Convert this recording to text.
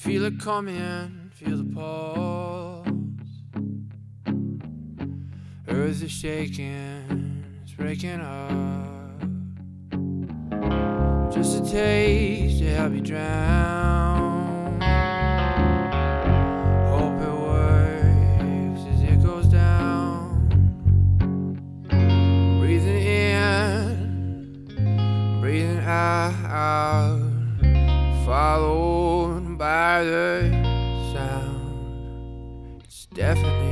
Feel it coming, feel the pulse. Earth is shaking, it's breaking up. Just a taste to help you drown. Hope it works as it goes down. Breathing in, breathing out, followed by the sound. It's deafening.